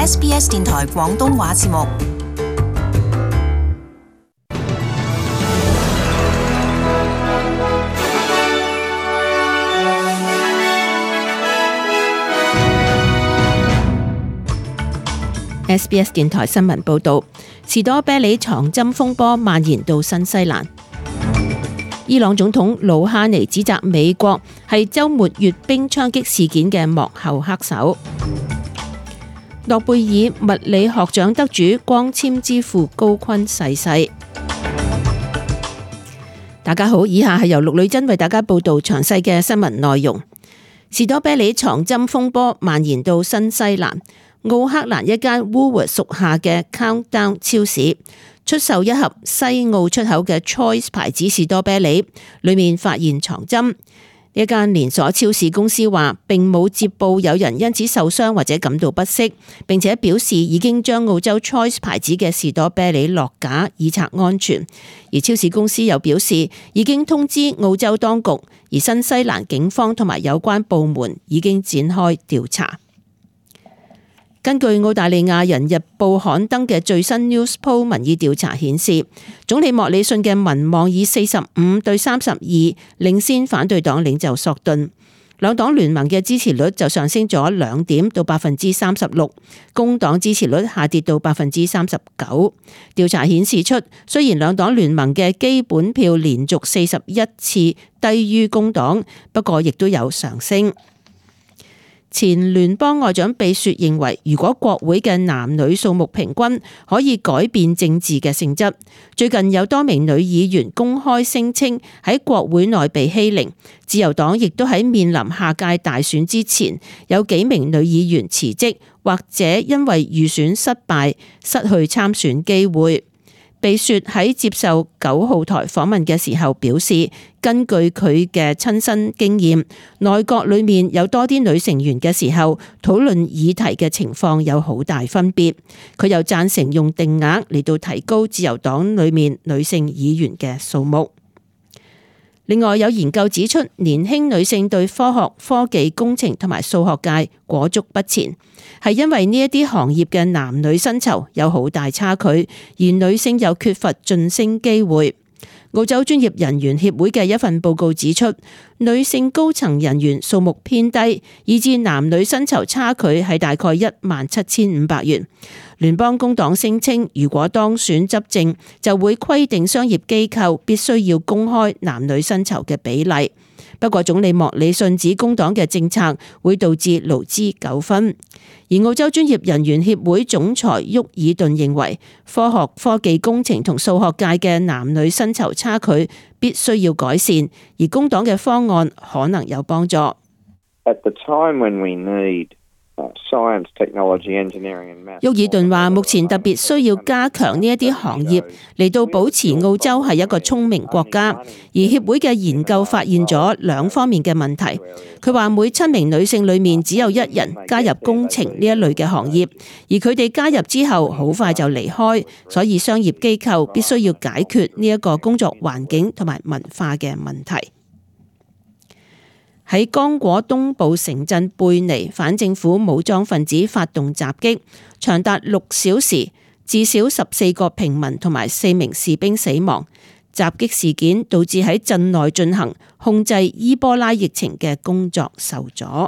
SBS 電台廣東話節目。 SBS 電台新聞報導，士多啤梨藏針風波蔓延到新西蘭。伊朗總統魯哈尼指責美國係週末閱兵槍擊事件嘅幕後黑手。諾貝爾物理學獎得主光纖之父高錕逝世。大家好，以下係由陸女珍為大家報導詳細嘅新聞內容。士多啤梨藏針風波蔓延到新西蘭。奧克蘭一間 Woolworths 屬下嘅 Countdown 超市出售一盒西澳出口嘅 Choice 牌子士多啤梨，裏面發現藏針。一間連鎖超市公司話並冇接報有人因此受傷或者感到不適，並且表示已經將澳洲 Choice 牌子嘅士多啤梨落架以策安全。而超市公司又表示已經通知澳洲當局，而新西蘭警方同埋有關部門已經展開調查。根據澳大利亞人日報刊登嘅最新 Newspoll 民意調查顯示，總理莫里遜嘅民望以45對32領先反對黨領袖索頓，兩黨聯盟嘅支持率就上升咗2點到36%，工黨支持率下跌到39%。調查顯示出，雖然兩黨聯盟嘅基本票連續41次低於工黨，不過亦都有上升。前聯邦外長貝雪認為，如果國會嘅男女數目平均，可以改變政治嘅性質。最近有多名女議員公開聲稱喺國會內被欺凌，自由黨亦都喺面臨下屆大選之前，有幾名女議員辭職，或者因為預選失敗失去參選機會。貝雪喺接受9號台訪問嘅時候表示，根據佢嘅親身經驗，內閣裏面有多啲女成員嘅時候，討論議題嘅情況有好大分別。佢又贊成用定額嚟到提高自由黨裏面女性議員嘅數目。另外有研究指出，年輕女性對科學、科技、工程同埋數學界裹足不前，係因為呢一啲行業嘅男女薪酬有好大差距，而女性又缺乏晉升機會。澳洲專業人員協會嘅一份報告指出，女性高層人員數目偏低，以致男女薪酬差距係大概17,500元。聯邦工黨聲稱，如果當選執政，就會規定商業機構必須要公開男女薪酬嘅比例。不過總理莫里遜指工黨嘅政策會導致勞資糾紛。而澳洲專業人員協會總裁沃爾頓認為，科學、科技、工程同數學界嘅男女薪酬差距必須要改善，而工黨嘅方案可能有幫助。沃爾頓話：目前特別需要加強呢一啲行業嚟到保持澳洲係一個聰明國家，而協會嘅研究發現咗2方面嘅問題。佢話每7名女性裏面只有1人加入工程呢一類嘅行業，而佢哋加入之後好快就離開，所以商業機構必須要解決呢一個工作環境同埋文化嘅問題。喺剛果東部城鎮貝尼，反政府武裝分子發動襲擊，長達6小時，至少14個平民同埋4名士兵死亡。襲擊事件導致喺鎮內進行控制伊波拉疫情嘅工作受阻。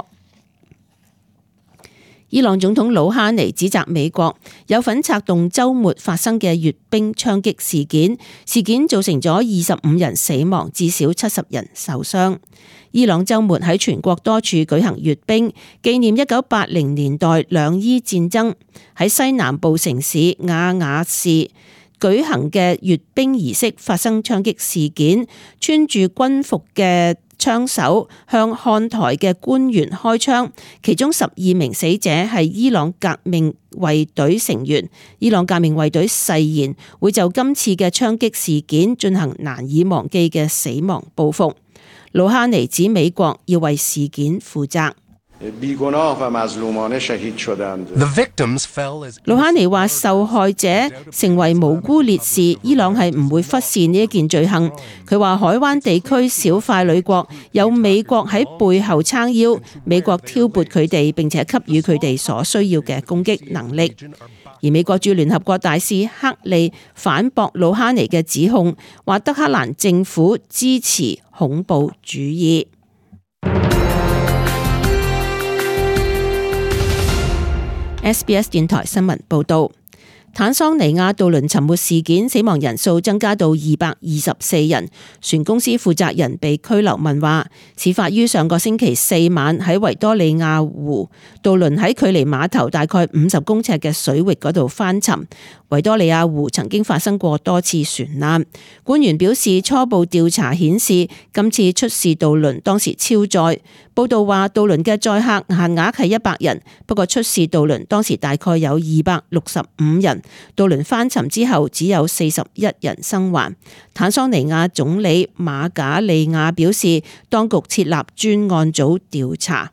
伊朗總統魯哈尼指責美國有份策動週末發生嘅閱兵槍擊事件，事件造成咗25人死亡，至少70人受傷。伊朗週末喺全國多處舉行閱兵，紀念1980年代兩伊戰爭。喺西南部城市瓦瓦市舉行嘅閱兵儀式發生槍擊事件，穿住軍服嘅槍手向看台嘅官員開槍，其中12名死者係伊朗革命衛隊成員。伊朗革命衛隊誓言會就今次嘅槍擊事件進行難以忘記嘅死亡報復。魯哈尼指美國要為事件負責。 魯哈尼話受害者成為無辜烈士，伊朗係唔會忽視呢一件罪行。佢話海灣地區小塊女國有美國喺背後撐腰，美國挑撥佢哋並且給予佢哋所需要嘅攻擊能力。而美國駐聯合國大使克利反駁魯哈尼嘅指控，話德黑蘭政府支持恐怖主義。SBS 電台新聞報道，坦桑尼亞渡輪沉沒事件死亡人數增加到224人，船公司負責人被拘留問話。事發於上個星期四晚喺維多利亞湖，渡輪喺距離碼頭大概50公尺嘅水域嗰度翻沉。維多利亞湖曾經發生過多次船難，官員表示初步調查顯示今次出事渡輪當時超載。報道話渡輪嘅載客限額係100人，不過出事渡輪當時大概有265人。渡輪翻沉之後只有41人生還。坦桑尼亞總理馬賈利亞表示，當局設立專案組調查。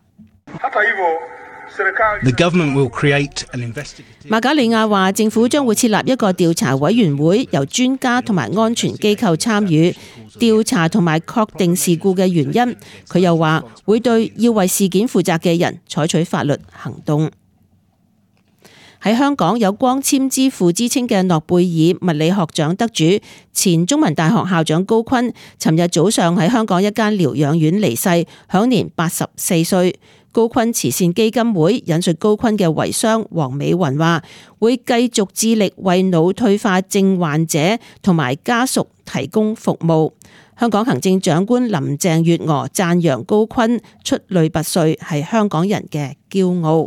馬賈利亞話，政府將會設立一個調查委員會，由專家同埋安全機構參與調查同埋確定事故嘅原因。佢又話會對要為事件負責嘅人採取法律行動。喺香港有光纖之父之稱嘅諾貝爾物理學獎得主、前中文大學校長高錕，尋日早上喺香港一間療養院離世，享年84歲。高錕慈善基金會引述高錕嘅遺孀黃美雲話，會繼續致力為腦退化症患者同埋家屬提供服務。香港行政長官林鄭月娥讚揚高錕出類拔萃，係香港人嘅驕傲。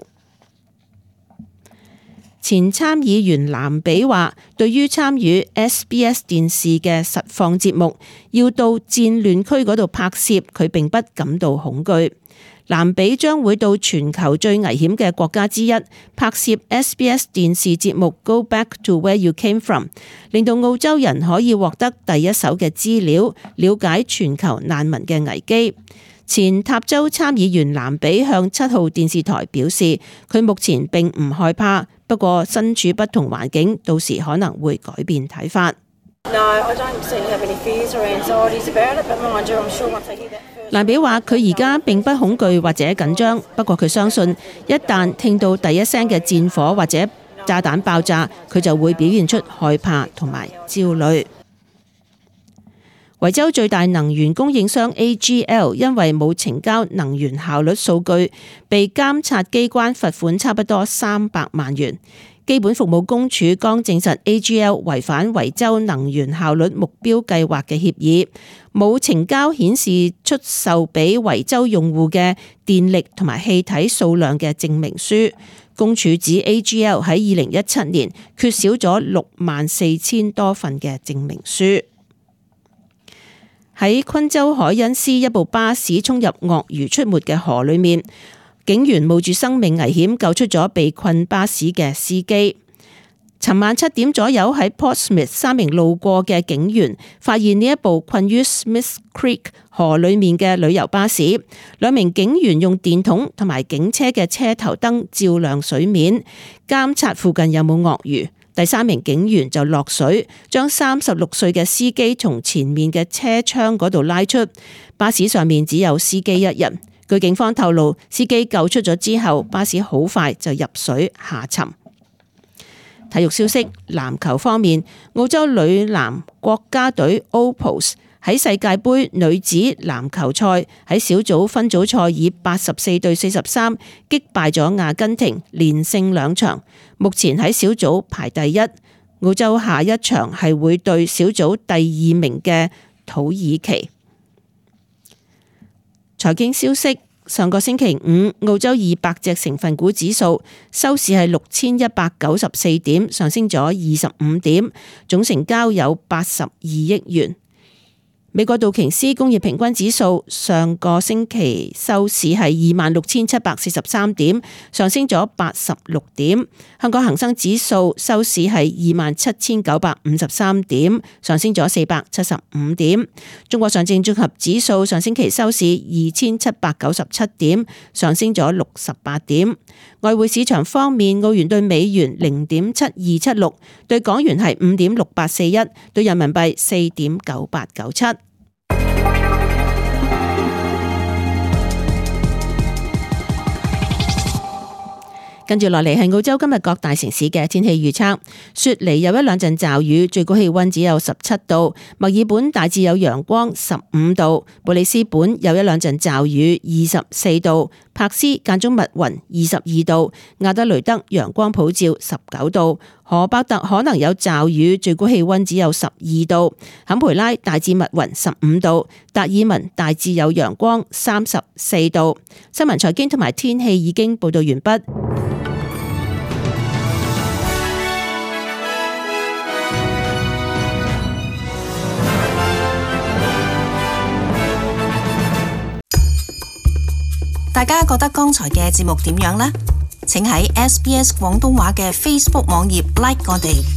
前參議員藍比話，對於參與 SBS 電視嘅實況節目要到戰亂區嗰度拍攝，佢並不感到恐懼。藍比將會到全球最危險嘅國家之一拍攝 SBS 電視節目 Go Back to Where You Came From， 令到澳洲人可以獲得第一手嘅資料，了解全球難民嘅危機。前塔州參議員藍比向7號電視台表示，佢目前並唔害怕，不過身處不同環境，到時可能會改變睇法。藍比話：佢而家並不恐懼或者緊張，不過佢相信一旦聽到第一聲嘅戰火或者炸彈爆炸，佢就會表現出害怕同埋焦慮。維州最大能源供應商 AGL 因為冇呈交能源效率數據，被監察機關罰款差不多300萬元。基本服務公署剛證實 AGL 違反維州能源效率目標計劃嘅協議，冇呈交顯示出售俾維州用戶嘅電力同埋氣體數量嘅證明書。公署指 AGL 喺2017年缺少咗64000多份嘅證明書。喺昆州海恩斯，一部巴士衝入鱷魚出沒嘅河裏面，警員冒住生命危險救出咗被困巴士嘅司機。尋晚7點左右喺 Portsmouth， 3名路過嘅警員發現呢一部困於 Smith Creek 河裏面嘅旅遊巴士，2名警員用電筒同埋警車嘅車頭燈照亮水面，監察附近有冇鱷魚。第3名警員就落水，將36歲嘅司機從前面嘅車窗嗰度拉出。巴士上面只有司機1人。據警方透露，司機救出咗之後，巴士好快就入水下沉。體育消息，籃球方面，澳洲女籃國家隊 Opals 喺世界盃女子籃球賽喺小組分組賽以84-43擊敗咗阿根廷，連勝2場，目前喺小組排第1。澳洲下一場係會對小組第2名嘅土耳其。財經消息，上個星期五，澳洲200隻成分股指數收市係6194點，上升咗25點，總成交有82億元。 美國道瓊斯工業平均指數上個星期收市係26,743點，上升咗86點。香港恒生指數收市係27,953點，上升咗475點。中國上證綜合指數上星期收市2,797點，上升咗68點。外匯市場方面，澳元對美元0.7276，對港元係5.6841，對人民幣4.9897。跟住落嚟係澳洲今日各大城市嘅天氣預測。雪梨有一兩陣驟雨，最高氣溫只有17度；墨爾本大致有陽光15度；布里斯本有一兩陣驟雨24度；柏斯間中密雲22度；亞德雷德陽光普照19度；荷伯特可能有驟雨，最高氣溫只有12度；坎培拉大致密雲15度；達爾文大致有陽光34度。新聞財經同埋天氣已經報道完畢。 大家覺得剛才嘅節目點樣呢？請喺SBS 廣東話嘅 Facebook 網頁 like 我哋。